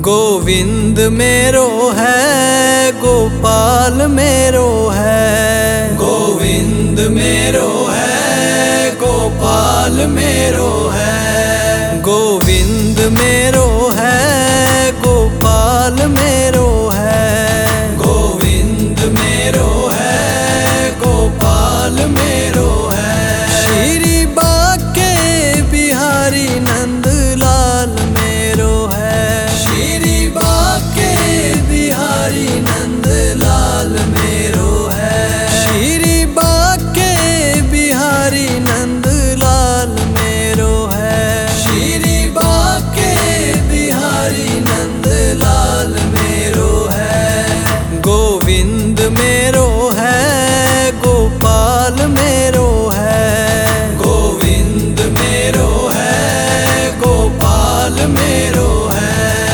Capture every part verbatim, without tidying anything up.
गोविंद मेरो है, गोपाल मेरो है। गोविंद मेरो है, गोपाल मेरो है। गोविंद मेरो है, गोपाल मेरो है। गोविंद मेरो है, गोपाल मेरो है। श्री बाके बिहारी नंद लाल मेरो है। श्री बाके बिहारी नंद लाल मेरो है। श्री बाके बिहारी नंद लाल मेरो है। श्री बाके बिहारी नंद लाल मेरो है। गोविंद मेरो है, गोपाल मेरो है। गोविंद मेरो है, गोपाल मेरो है।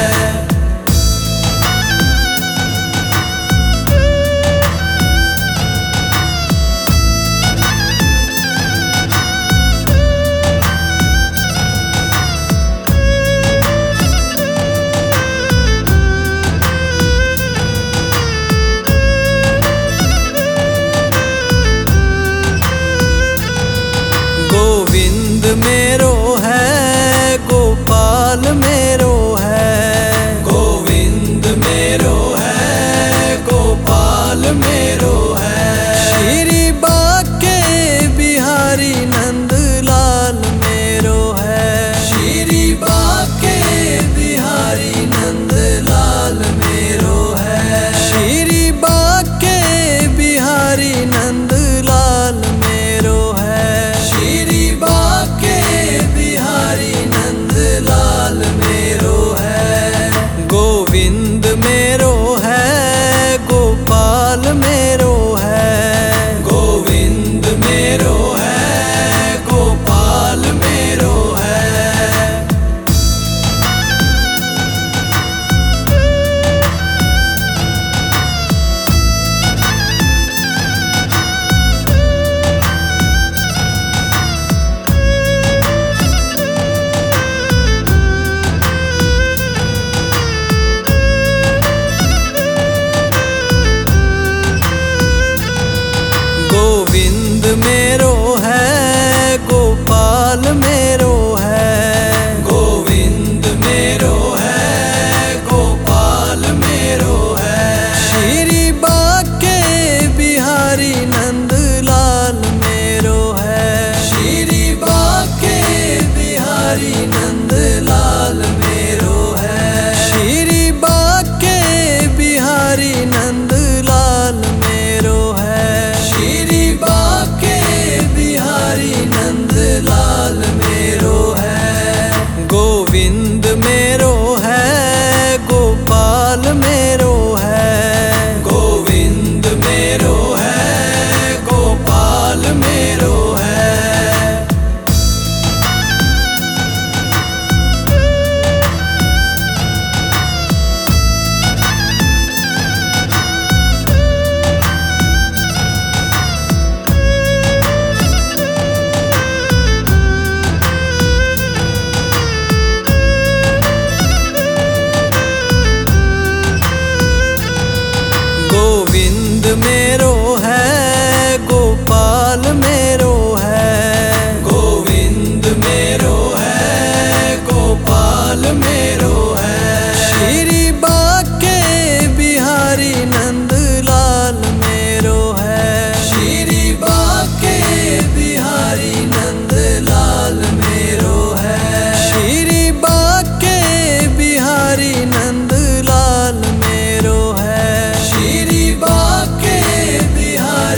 गोविंद मेरो है, गोपाल मेरो है। गोविंद मेरो है, गोपाल मेरो है। श्री बाके बिहारी नंद लाल मेरो है। श्री बाके बिहारी नंद लाल मेरो है। श्री बाके बिहारी नंद लाल मेरो है। श्री बाके बिहारी नंद लाल मेरो है। गोविंद मेरो है, गोपाल मेरो है। गोविंद मेरो है, गोपाल मेरो है। गोविंद मेरो है, गोपाल मेरो है। गोविंद मेरो है, गोपाल मेरो है। श्री बाके बिहारी नंद लाल मेरो है। श्री बाके बिहारी नंद लाल मेरो है। श्री बाके बिहारी नंद लाल मेरो है। श्री बाके बिहारी नंद लाल मेरो है। गोविंद मेरो है, गोपाल मेरो है। गोविंद मेरो है, गोपाल मेरो है। गोविंद मेरो है, गोपाल मेरो है। गोविंद मेरो है, गोपाल मेरो है। श्री बाके बिहारी नंद लाल मेरो है। श्री बाके बिहारी नंद लाल मेरो है। श्री बाके बिहारी नंद लाल मेरो है। श्री बाके बिहारी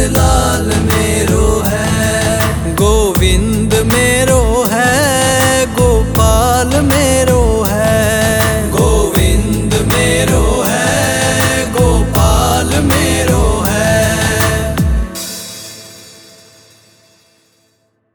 लाल